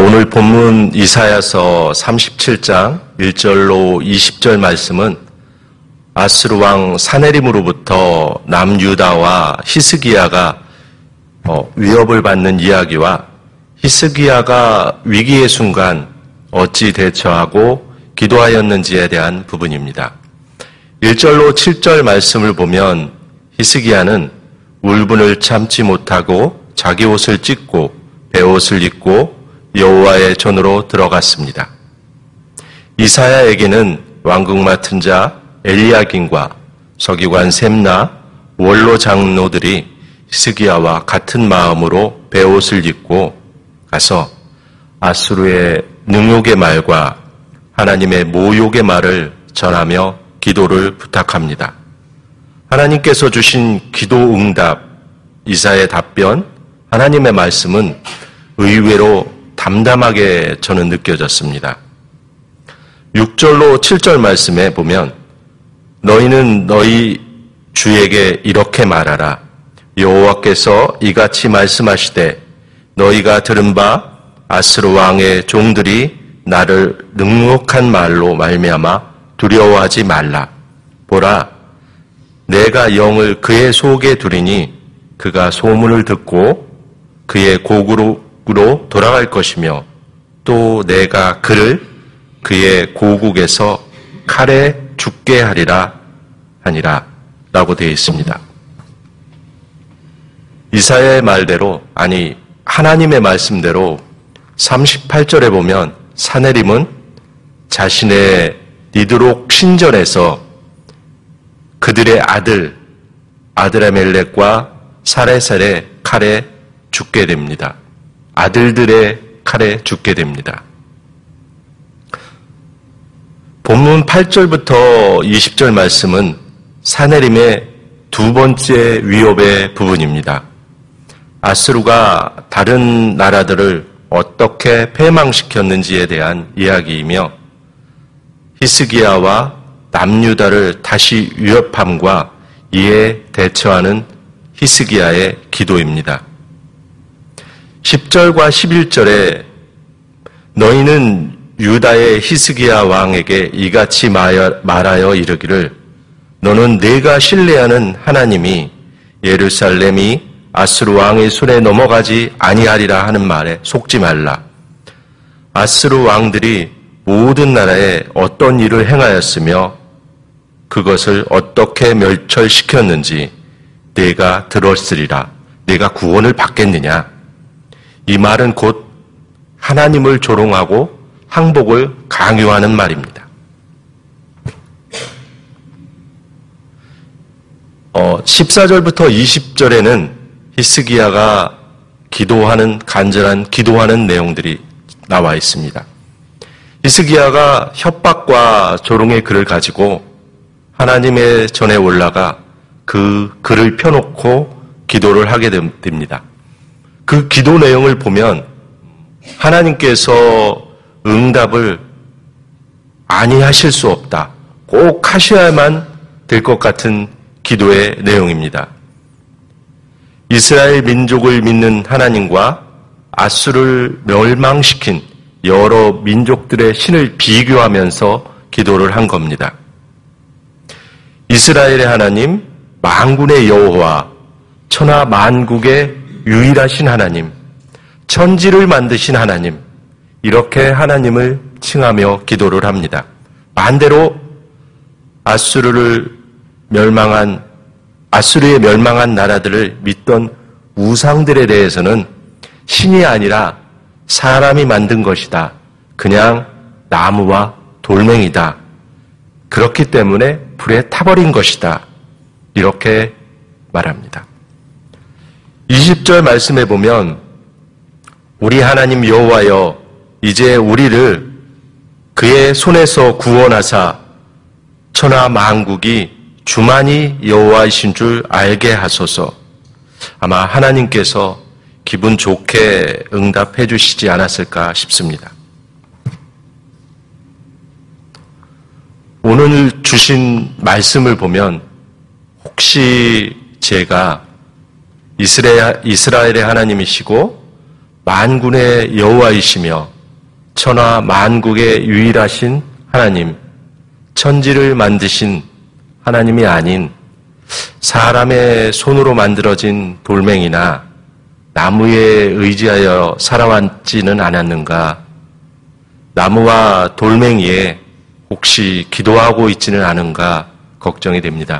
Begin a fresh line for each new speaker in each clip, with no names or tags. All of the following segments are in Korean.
오늘 본문 이사야서 37장 1절로 20절 말씀은 아스루 왕 사네림으로부터 남유다와 히스기야가 위협을 받는 이야기와 히스기야가 위기의 순간 어찌 대처하고 기도하였는지에 대한 부분입니다. 1절로 7절 말씀을 보면 히스기야는 울분을 참지 못하고 자기 옷을 찢고 베옷을 입고 여호와의 전으로 들어갔습니다. 이사야에게는 왕궁 맡은 자 엘리야김과 서기관 셈나 원로 장로들이 히스기야와 같은 마음으로 베옷을 입고 가서 아수르의 능욕의 말과 하나님의 모욕의 말을 전하며 기도를 부탁합니다. 하나님께서 주신 기도 응답, 이사야의 답변, 하나님의 말씀은 의외로 담담하게 저는 느껴졌습니다. 6절로 7절 말씀에 보면 너희는 너희 주에게 이렇게 말하라. 여호와께서 이같이 말씀하시되 너희가 들은 바 아스루 왕의 종들이 나를 능욕한 말로 말미암아 두려워하지 말라. 보라, 내가 영을 그의 속에 두리니 그가 소문을 듣고 그의 고국으로 돌아갈 것이며 또 내가 그를 그의 고국에서 칼에 죽게 하리라 하니라 라고 되어 있습니다. 이사야의 말대로, 아니 하나님의 말씀대로 38절에 보면 사네림은 자신의 니드록 신전에서 그들의 아들 아드라멜렉과 사레셀의 칼에 죽게 됩니다. 아들들의 칼에 죽게 됩니다. 본문 8절부터 20절 말씀은 사네림의 두 번째 위협의 부분입니다. 아스루가 다른 나라들을 어떻게 패망시켰는지에 대한 이야기이며 히스기야와 남유다를 다시 위협함과 이에 대처하는 히스기야의 기도입니다. 10절과 11절에 너희는 유다의 히스기야 왕에게 이같이 말하여 이르기를 너는 내가 신뢰하는 하나님이 예루살렘이 아스루 왕의 손에 넘어가지 아니하리라 하는 말에 속지 말라. 아스루 왕들이 모든 나라에 어떤 일을 행하였으며 그것을 어떻게 멸철시켰는지 내가 들었으리라. 내가 구원을 받겠느냐. 이 말은 곧 하나님을 조롱하고 항복을 강요하는 말입니다. 14절부터 20절에는 히스기야가 간절한 기도하는 내용들이 나와 있습니다. 히스기야가 협박과 조롱의 글을 가지고 하나님의 전에 올라가 그 글을 펴놓고 기도를 하게 됩니다. 그 기도 내용을 보면 하나님께서 응답을 아니하실 수 없다. 꼭 하셔야만 될 것 같은 기도의 내용입니다. 이스라엘 민족을 믿는 하나님과 아수를 멸망시킨 여러 민족들의 신을 비교하면서 기도를 한 겁니다. 이스라엘의 하나님, 만군의 여호와, 천하 만국의 유일하신 하나님, 천지를 만드신 하나님, 이렇게 하나님을 칭하며 기도를 합니다. 반대로 아수르의 멸망한 나라들을 믿던 우상들에 대해서는 신이 아니라 사람이 만든 것이다. 그냥 나무와 돌멩이다. 그렇기 때문에 불에 타버린 것이다. 이렇게 말합니다. 20절 말씀에 보면 우리 하나님 여호와여 이제 우리를 그의 손에서 구원하사 천하 만국이 주만이 여호와이신 줄 알게 하소서. 아마 하나님께서 기분 좋게 응답해 주시지 않았을까 싶습니다. 오늘 주신 말씀을 보면 혹시 제가 이스라엘의 하나님이시고 만군의 여호와이시며 천하 만국의 유일하신 하나님, 천지를 만드신 하나님이 아닌 사람의 손으로 만들어진 돌멩이나 나무에 의지하여 살아왔지는 않았는가? 나무와 돌멩이에 혹시 기도하고 있지는 않은가 걱정이 됩니다.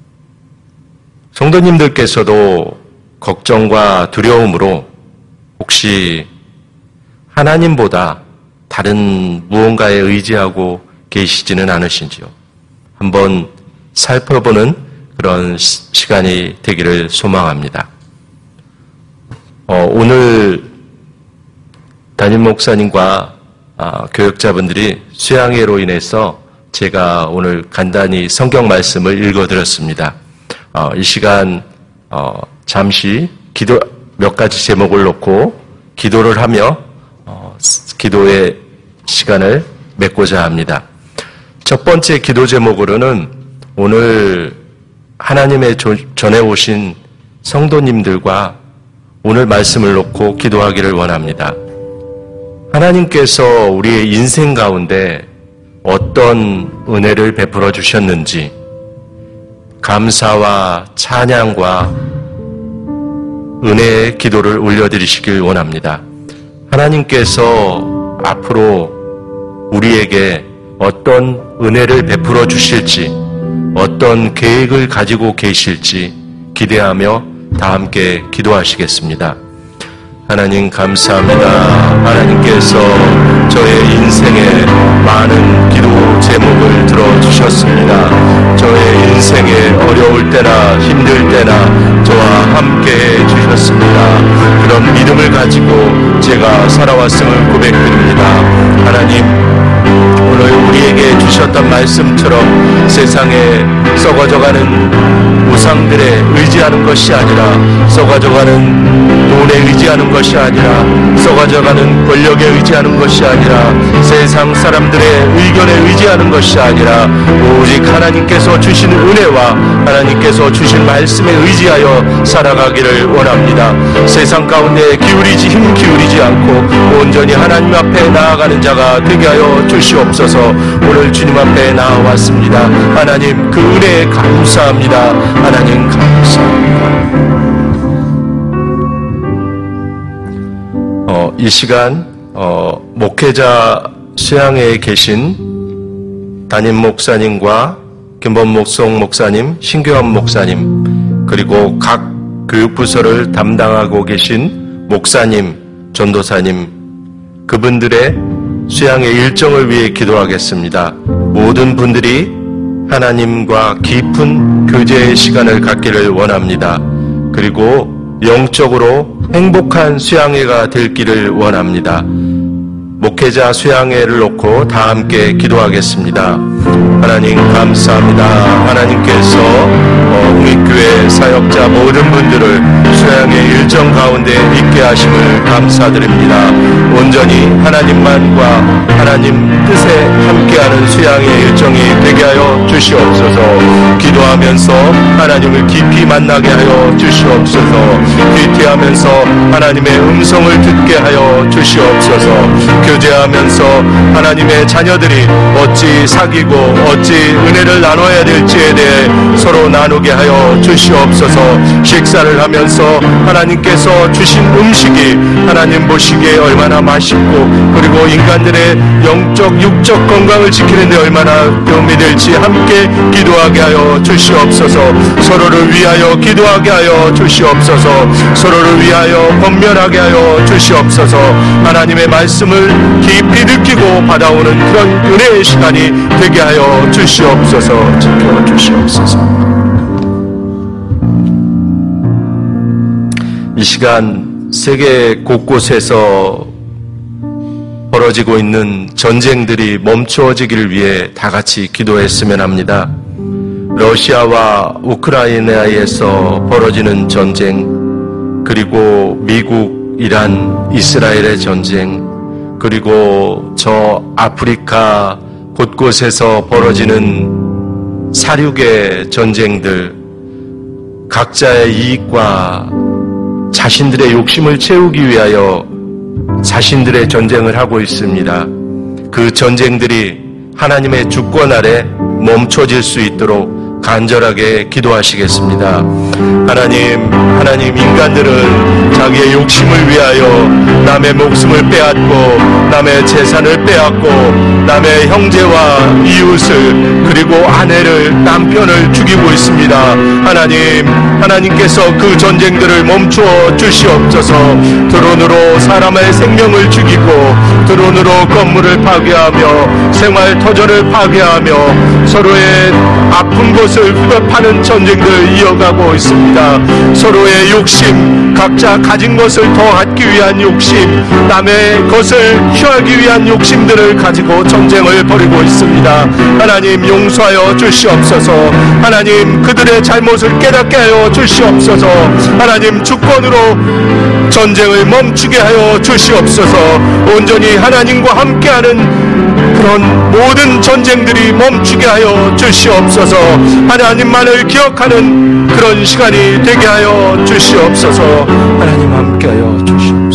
성도님들께서도 걱정과 두려움으로 혹시 하나님보다 다른 무언가에 의지하고 계시지는 않으신지요? 한번 살펴보는 그런 시간이 되기를 소망합니다. 오늘 담임 목사님과 교역자분들이 수양회로 인해서 제가 오늘 간단히 성경 말씀을 읽어드렸습니다. 이 시간 잠시 기도 몇 가지 제목을 놓고 기도를 하며 기도의 시간을 맺고자 합니다. 첫 번째 기도 제목으로는 오늘 하나님의 전해 오신 성도님들과 오늘 말씀을 놓고 기도하기를 원합니다. 하나님께서 우리의 인생 가운데 어떤 은혜를 베풀어 주셨는지 감사와 찬양과 은혜의 기도를 올려드리시길 원합니다. 하나님께서 앞으로 우리에게 어떤 은혜를 베풀어 주실지, 어떤 계획을 가지고 계실지 기대하며 다 함께 기도하시겠습니다. 하나님 감사합니다. 하나님께서 저의 인생에 많은 기도 제목을 들어주셨습니다. 저의 인생에 어려울 때나 힘들 때나 저와 함께 해주셨습니다. 그런 믿음을 가지고 제가 살아왔음을 고백드립니다. 하나님, 오늘 우리에게 주셨던 말씀처럼 세상에 썩어져가는 우상들에 의지하는 것이 아니라, 썩어져가는 돈에 의지하는 것이 아니라, 썩어져가는 권력에 의지하는 것이 아니라, 세상 사람들의 의견에 의지하는 것이 아니라 오직 하나님께서 주신 은혜와 하나님께서 주신 말씀에 의지하여 살아가기를 원합니다. 세상 가운데 힘 기울이지 않고 온전히 하나님 앞에 나아가는 자가 되게 하여 주시옵소서. 오늘 주님 앞에 나와왔습니다. 하나님, 그 은혜에 감사합니다. 하나님 감사합니다. 이 시간 목회자 수양회에 계신 담임 목사님과 김범목송 목사님, 신교환 목사님, 그리고 각 교육부서를 담당하고 계신 목사님, 전도사님, 그분들의 수양의 일정을 위해 기도하겠습니다. 모든 분들이 하나님과 깊은 교제의 시간을 갖기를 원합니다. 그리고 영적으로 행복한 수양회가 될 길을 원합니다. 목회자 수양회를 놓고 다 함께 기도하겠습니다. 하나님 감사합니다. 하나님께서 우리 교회 사역자 모든 분들을 수양회 일정 가운데 있게 하심을 감사드립니다. 온전히 하나님만과 하나님 뜻에 함께하는 수양회 일정이 되게 하여 주시옵소서. 기도하면서 하나님을 깊이 만나게 하여 주시옵소서. 귀티하면서 하나님의 음성을 듣게 하여 주시옵소서. 교제하면서 하나님의 자녀들이 어찌 사귀고 어찌 은혜를 나눠야 될지에 대해 서로 나누게 하여 주시옵소서. 식사를 하면서 하나님께서 주신 음식이 하나님 보시기에 얼마나 맛있고, 그리고 인간들의 영적 육적 건강을 지키는 데 얼마나 도움이 될지 함께 기도하게 하여 주시옵소서. 서로를 위하여 기도하게 하여 주시옵소서. 서로를 위하여 권면하게 하여 주시옵소서. 하나님의 말씀을 깊이 느끼고 받아오는 그런 은혜의 시간이 되게 하여 주시옵소서. 지켜주시옵소서. 이 시간 세계 곳곳에서 벌어지고 있는 전쟁들이 멈추어지기를 위해 다 같이 기도했으면 합니다. 러시아와 우크라이나에서 벌어지는 전쟁, 그리고 미국, 이란, 이스라엘의 전쟁, 그리고 저 아프리카 곳곳에서 벌어지는 사륙의 전쟁들, 각자의 이익과 자신들의 욕심을 채우기 위하여 자신들의 전쟁을 하고 있습니다. 그 전쟁들이 하나님의 주권 아래 멈춰질 수 있도록 간절하게 기도하시겠습니다. 하나님 인간들은 자기의 욕심을 위하여 남의 목숨을 빼앗고 남의 재산을 빼앗고 남의 형제와 이웃을 그리고 아내를 남편을 죽이고 있습니다. 하나님께서 그 전쟁들을 멈추어 주시옵소서. 드론으로 사람의 생명을 죽이고 드론으로 건물을 파괴하며 생활 터전을 파괴하며 서로의 아픈 곳을 후벼파는 전쟁들을 이어가고 있습니다. 서로의 욕심, 각자 가진 것을 더 갖기 위한 욕심, 남의 것을 취하기 위한 욕심들을 가지고 전쟁을 벌이고 있습니다. 하나님 용서하여 주시옵소서. 하나님 그들의 잘못을 깨닫게 하여 주시옵소서. 하나님 주권으로 전쟁을 멈추게 하여 주시옵소서. 온전히 하나님과 함께하는 그런 모든 전쟁들이 멈추게 하여 주시옵소서. 하나님만을 기억하는 그런 시간이 되게 하여 주시옵소서. 하나님 함께하여 주시옵소서.